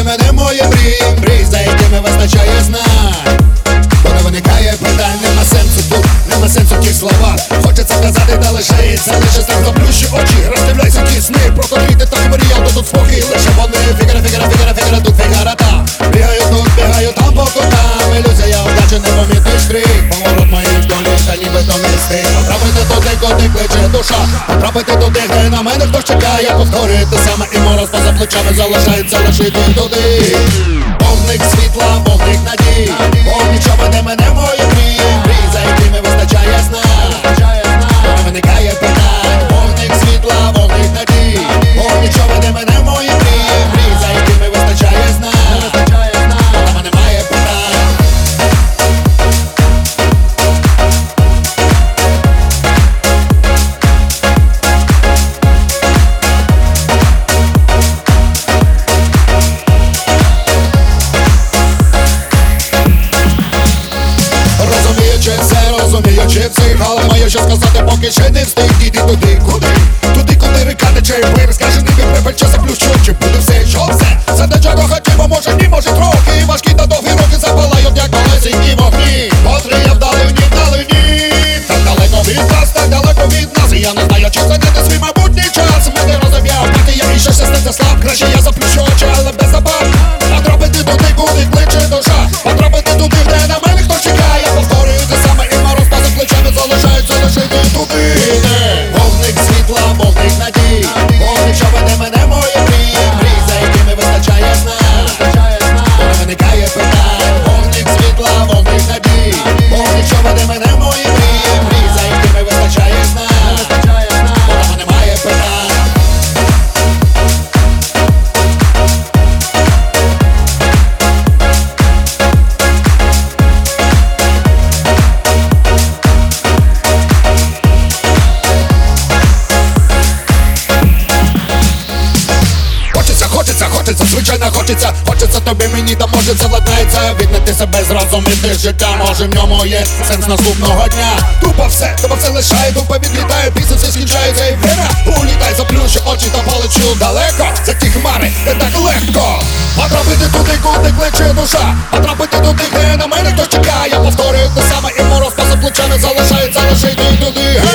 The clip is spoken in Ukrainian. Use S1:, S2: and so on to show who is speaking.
S1: веде мене моє мрії, мрій, за якими вистачає знань. Бо не виникає питань, нема сенсу тут, нема сенсу в тих словах. Хочеться казати, та лишається лише страх. Заплющи очі, роздивляйся ті сни, про котрі ти так мріяв, то тут спокій лише вони. Фігара, тут фігара там. Бігаю тут, бігаю там по кутам. Ілюзія удачі, непомітний штрих. Поворот моїх долі, та нібито не стиг. Потрапити туди, куди кличе душа. Потрапити туди, де на мене хтось чекає. Повторити саме і мороз поза плечами залишається лише йти туди. Вогник світла, вогник надій. Вогник, що веде мене моє мрії, мрій, за якими вистачає знань. Не виникає питань. Вогник світла, вогник надій. Вогник, що веде мене моє мрії, мрій, за якими вистачає знань. Та немає питань. Розуміючи всіх, але маю що сказати, поки ще не встиг. Іди туди, куди? Туди, куди река тече і плив. Скажений виприпать, що заплющу очі. Буде все, що все. Це до чого хотімо, може ні, може трохи. Важкі та довгі роки запалають, як малесенькі вогні. Котрі я вдалині, так далеко від нас, так далеко від нас. І я не знаю, чи зайняти свій майбутній час. Мене розум'яв, поки я ще щаститься слаб. Краще я заплющу очі, але без забав. Потрапити туди, куди кличе душа. Потрапити туди, де на мене хто чекає. Повторюю те саме і мороз поза плечами залишається лише йти туди. Вогник світла, вогник надій. Вогник, що веде мене моє мрії, мрій, за якими вистачає знань. Не виникає питань. Вогник світла, вогник надій. Вогник, що веде мене моє мрії, мрій, за якими вистачає знань. Немає питань. Хочеться, звичайно хочеться тобі, мені та може це ладнається. Віднайти себе, зрозуміти життя, може в ньому є сенс наступного дня. Тупо все лишає, тупо відлітає, після все скінчається і время. Улітай, заплющу очі та полечу далеко. За ті хмари, не так легко. Потрапити туди, куди кличе душа. Потрапити туди, де на мене хтось чекає. Повторюю те саме і мороз поза плечами залишається лише йти туди.